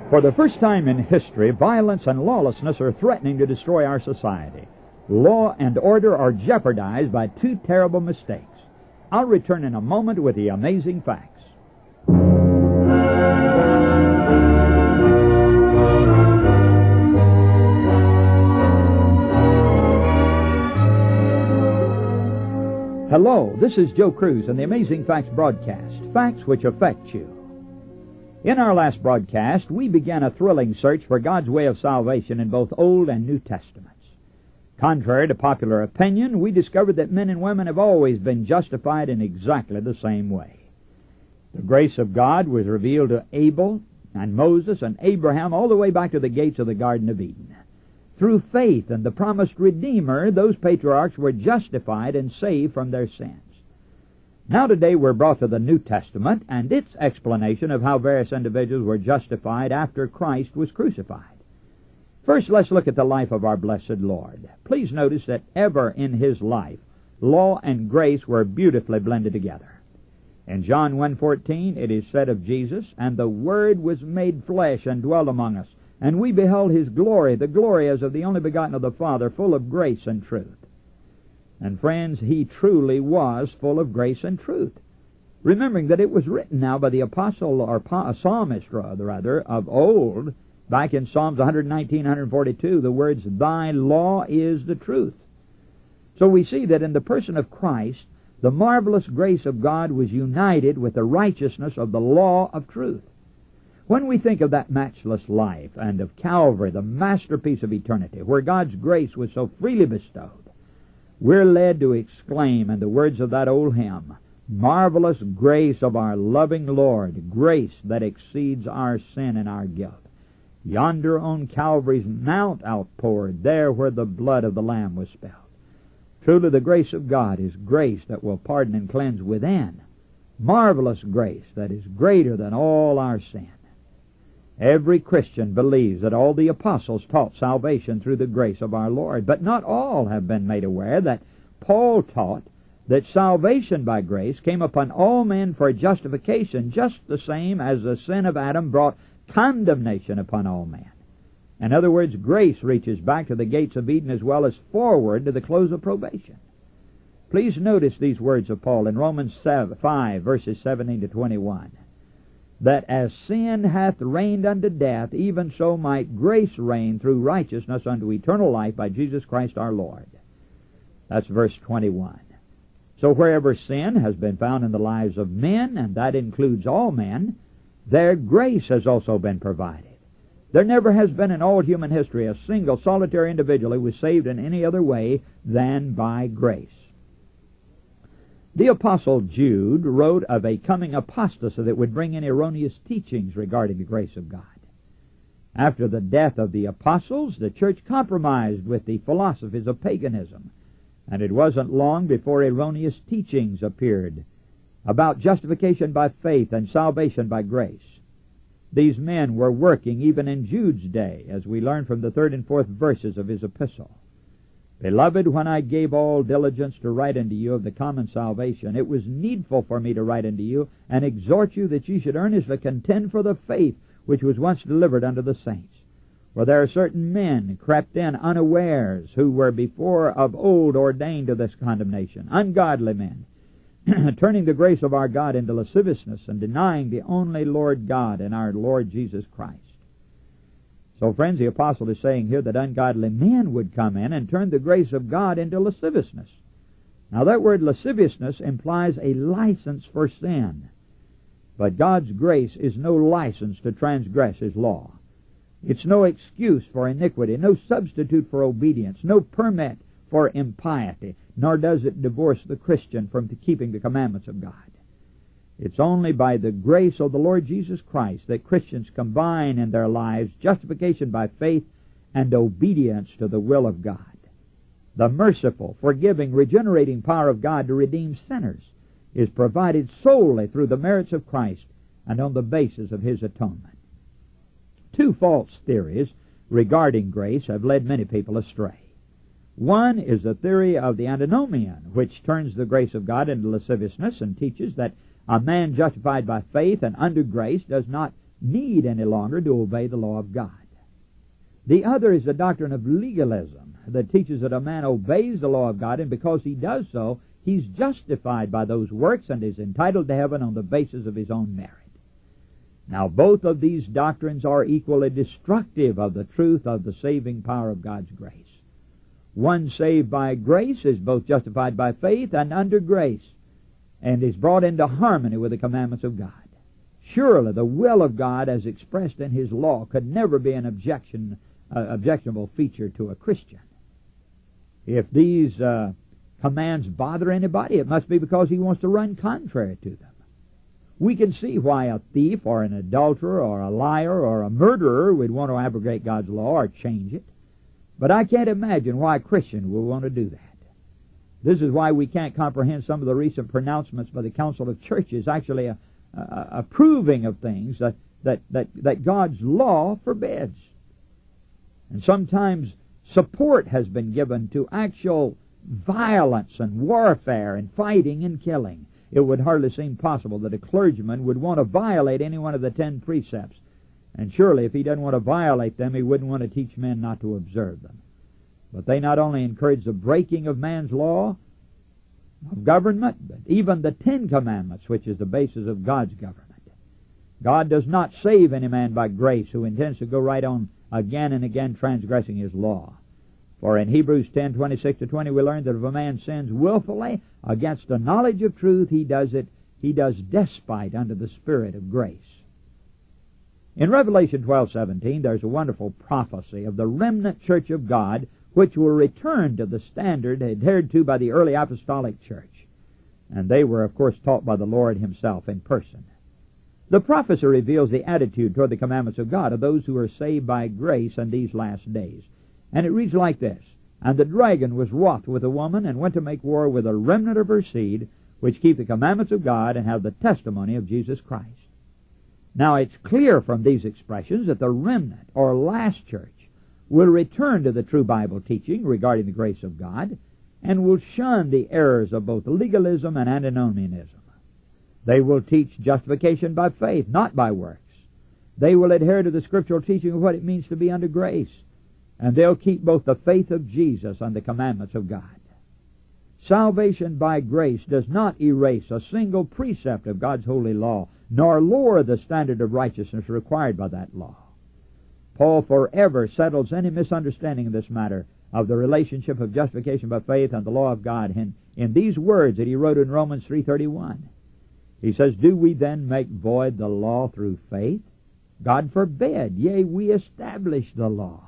For the first time in history, violence and lawlessness are threatening to destroy our society. Law and order are jeopardized by two terrible mistakes. I'll return in a moment with the amazing facts. Hello, this is Joe Cruz and the Amazing Facts broadcast, facts which affect you. In our last broadcast, we began a thrilling search for God's way of salvation in both Old and New Testaments. Contrary to popular opinion, we discovered that men and women have always been justified in exactly the same way. The grace of God was revealed to Abel and Moses and Abraham all the way back to the gates of the Garden of Eden. Through faith in the promised Redeemer, those patriarchs were justified and saved from their sins. Now today we're brought to the New Testament and its explanation of how various individuals were justified after Christ was crucified. First, let's look at the life of our blessed Lord. Please notice that ever in His life, law and grace were beautifully blended together. In John 1:14, it is said of Jesus, "And the Word was made flesh and dwelt among us, and we beheld His glory, the glory as of the only begotten of the Father, full of grace and truth." And friends, He truly was full of grace and truth. Remembering that it was written now by the apostle, or psalmist rather, of old, back in Psalms 119, 142, the words, "Thy law is the truth." So we see that in the person of Christ, the marvelous grace of God was united with the righteousness of the law of truth. When we think of that matchless life and of Calvary, the masterpiece of eternity, where God's grace was so freely bestowed, we're led to exclaim in the words of that old hymn, "Marvelous grace of our loving Lord, grace that exceeds our sin and our guilt. Yonder on Calvary's mount outpoured, there where the blood of the Lamb was spilled." Truly the grace of God is grace that will pardon and cleanse within. Marvelous grace that is greater than all our sin. Every Christian believes that all the apostles taught salvation through the grace of our Lord, but not all have been made aware that Paul taught that salvation by grace came upon all men for justification, just the same as the sin of Adam brought condemnation upon all men. In other words, grace reaches back to the gates of Eden as well as forward to the close of probation. Please notice these words of Paul in Romans 5, verses 17 to 21. "That as sin hath reigned unto death, even so might grace reign through righteousness unto eternal life by Jesus Christ our Lord." That's verse 21. So wherever sin has been found in the lives of men, and that includes all men, there grace has also been provided. There never has been in all human history a single solitary individual who was saved in any other way than by grace. The Apostle Jude wrote of a coming apostasy that would bring in erroneous teachings regarding the grace of God. After the death of the apostles, the church compromised with the philosophies of paganism, and it wasn't long before erroneous teachings appeared about justification by faith and salvation by grace. These men were working even in Jude's day, as we learn from the 3rd and 4th verses of his epistle. "Beloved, when I gave all diligence to write unto you of the common salvation, it was needful for me to write unto you, and exhort you that ye should earnestly contend for the faith which was once delivered unto the saints. For there are certain men crept in unawares, who were before of old ordained to this condemnation, ungodly men, turning the grace of our God into lasciviousness, and denying the only Lord God and our Lord Jesus Christ." So, friends, the apostle is saying here that ungodly men would come in and turn the grace of God into lasciviousness. Now, that word lasciviousness implies a license for sin. But God's grace is no license to transgress His law. It's no excuse for iniquity, no substitute for obedience, no permit for impiety, nor does it divorce the Christian from keeping the commandments of God. It's only by the grace of the Lord Jesus Christ that Christians combine in their lives justification by faith and obedience to the will of God. The merciful, forgiving, regenerating power of God to redeem sinners is provided solely through the merits of Christ and on the basis of His atonement. Two false theories regarding grace have led many people astray. One is the theory of the antinomian, which turns the grace of God into lasciviousness and teaches that a man justified by faith and under grace does not need any longer to obey the law of God. The other is the doctrine of legalism that teaches that a man obeys the law of God, and because he does so, he's justified by those works and is entitled to heaven on the basis of his own merit. Now, both of these doctrines are equally destructive of the truth of the saving power of God's grace. One saved by grace is both justified by faith and under grace, and is brought into harmony with the commandments of God. Surely the will of God as expressed in His law could never be an objectionable feature to a Christian. If these commands bother anybody, it must be because he wants to run contrary to them. We can see why a thief or an adulterer or a liar or a murderer would want to abrogate God's law or change it. But I can't imagine why a Christian would want to do that. This is why we can't comprehend some of the recent pronouncements by the Council of Churches actually approving of things that God's law forbids. And sometimes support has been given to actual violence and warfare and fighting and killing. It would hardly seem possible that a clergyman would want to violate any one of the 10 precepts. And surely if he doesn't want to violate them, he wouldn't want to teach men not to observe them. But they not only encourage the breaking of man's law of government, but even the 10 Commandments, which is the basis of God's government. God does not save any man by grace who intends to go right on again and again transgressing His law. For in Hebrews 10:26-20 we learn that if a man sins willfully against the knowledge of truth, he does despite under the Spirit of grace. In Revelation 12:17 there's a wonderful prophecy of the remnant church of God which will return to the standard adhered to by the early apostolic church. And they were, of course, taught by the Lord Himself in person. The prophecy reveals the attitude toward the commandments of God of those who are saved by grace in these last days. And it reads like this: And the dragon was wroth with the woman, and went to make war with a remnant of her seed, which keep the commandments of God, and have the testimony of Jesus Christ. Now it's clear from these expressions that the remnant, or last church, will return to the true Bible teaching regarding the grace of God, and will shun the errors of both legalism and antinomianism. They will teach justification by faith, not by works. They will adhere to the scriptural teaching of what it means to be under grace, and they'll keep both the faith of Jesus and the commandments of God. Salvation by grace does not erase a single precept of God's holy law, nor lower the standard of righteousness required by that law. Paul forever settles any misunderstanding of this matter of the relationship of justification by faith and the law of God in these words that he wrote in Romans 3:31. He says, Do we then make void the law through faith? God forbid. Yea, we establish the law.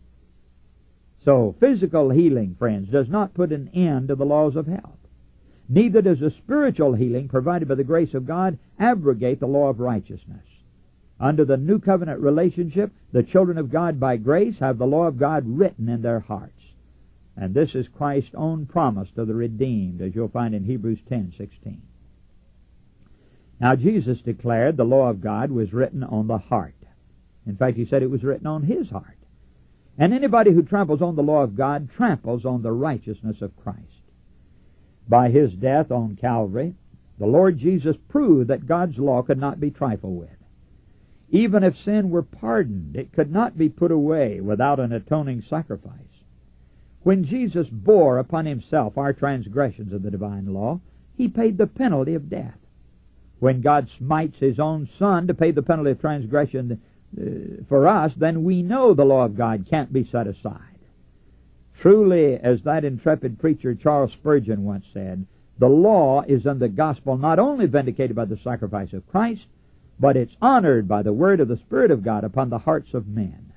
So physical healing, friends, does not put an end to the laws of health. Neither does the spiritual healing provided by the grace of God abrogate the law of righteousness. Under the new covenant relationship, the children of God by grace have the law of God written in their hearts. And this is Christ's own promise to the redeemed, as you'll find in Hebrews 10:16. Now Jesus declared the law of God was written on the heart. In fact, He said it was written on His heart. And anybody who tramples on the law of God tramples on the righteousness of Christ. By His death on Calvary, the Lord Jesus proved that God's law could not be trifled with. Even if sin were pardoned, it could not be put away without an atoning sacrifice. When Jesus bore upon Himself our transgressions of the divine law, He paid the penalty of death. When God smites His own Son to pay the penalty of transgression for us, then we know the law of God can't be set aside. Truly, as that intrepid preacher Charles Spurgeon once said, the law is in the gospel not only vindicated by the sacrifice of Christ, but it's honored by the word of the Spirit of God upon the hearts of men.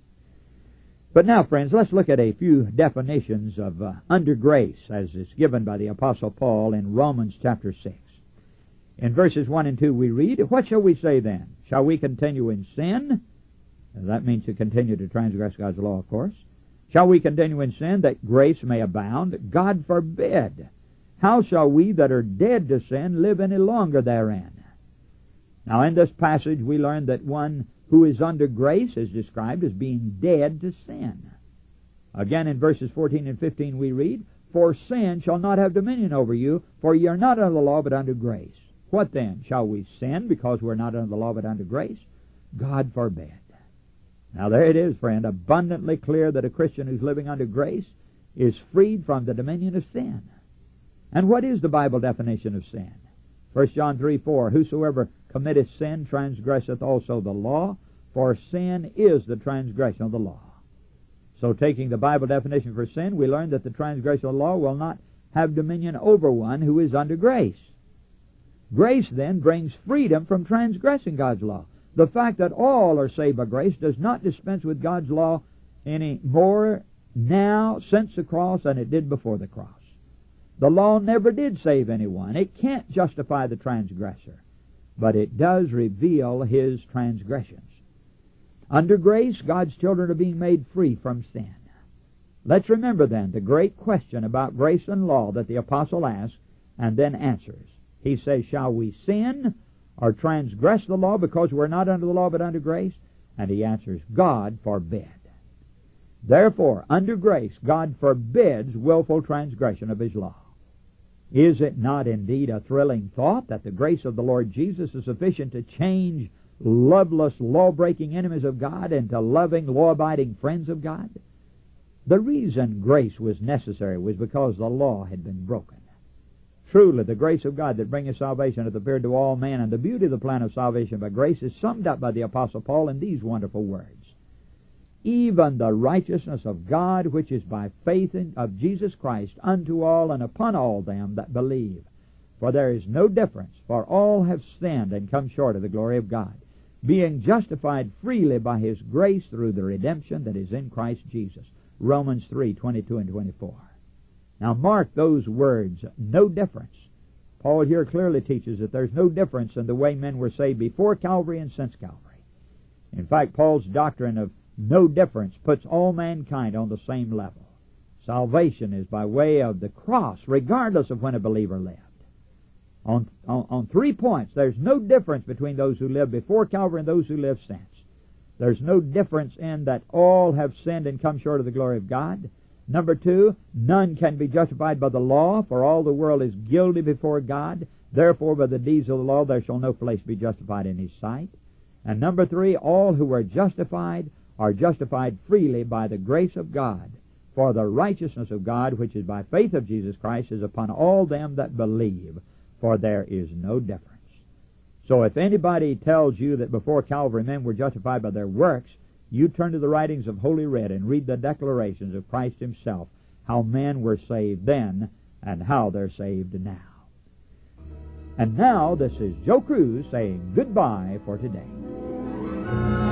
But now, friends, let's look at a few definitions of under grace as is given by the Apostle Paul in Romans chapter 6. In verses 1 and 2 we read, What shall we say then? Shall we continue in sin? That means to continue to transgress God's law, of course. Shall we continue in sin that grace may abound? God forbid. How shall we that are dead to sin live any longer therein? Now in this passage we learn that one who is under grace is described as being dead to sin. Again in verses 14 and 15 we read, For sin shall not have dominion over you, for ye are not under the law but under grace. What then? Shall we sin because we're not under the law but under grace? God forbid. Now there it is, friend, abundantly clear that a Christian who's living under grace is freed from the dominion of sin. And what is the Bible definition of sin? 1 John 3:4, whosoever committeth sin transgresseth also the law, for sin is the transgression of the law. So taking the Bible definition for sin, we learn that the transgression of the law will not have dominion over one who is under grace. Grace then brings freedom from transgressing God's law. The fact that all are saved by grace does not dispense with God's law any more now since the cross than it did before the cross. The law never did save anyone. It can't justify the transgressor, but it does reveal his transgressions. Under grace, God's children are being made free from sin. Let's remember then the great question about grace and law that the apostle asks and then answers. He says, shall we sin or transgress the law because we're not under the law but under grace? And he answers, God forbid. Therefore, under grace, God forbids willful transgression of his law. Is it not indeed a thrilling thought that the grace of the Lord Jesus is sufficient to change loveless, law-breaking enemies of God into loving, law-abiding friends of God? The reason grace was necessary was because the law had been broken. Truly, the grace of God that bringeth salvation hath appeared to all men, and the beauty of the plan of salvation by grace is summed up by the Apostle Paul in these wonderful words. Even the righteousness of God, which is by faith of Jesus Christ, unto all and upon all them that believe. For there is no difference, for all have sinned and come short of the glory of God, being justified freely by his grace through the redemption that is in Christ Jesus. Romans 3:22 and 24. Now mark those words, no difference. Paul here clearly teaches that there's no difference in the way men were saved before Calvary and since Calvary. In fact, Paul's doctrine of no difference puts all mankind on the same level. Salvation is by way of the cross, regardless of when a believer lived. On 3 points, there's no difference between those who lived before Calvary and those who live since. There's no difference in that all have sinned and come short of the glory of God. Number 2, none can be justified by the law, for all the world is guilty before God. Therefore, by the deeds of the law there shall no flesh be justified in his sight. And number 3, all who are justified freely by the grace of God. For the righteousness of God, which is by faith of Jesus Christ, is upon all them that believe. For there is no difference. So if anybody tells you that before Calvary men were justified by their works, you turn to the writings of Holy Writ and read the declarations of Christ himself, how men were saved then and how they're saved now. And now this is Joe Cruz saying goodbye for today.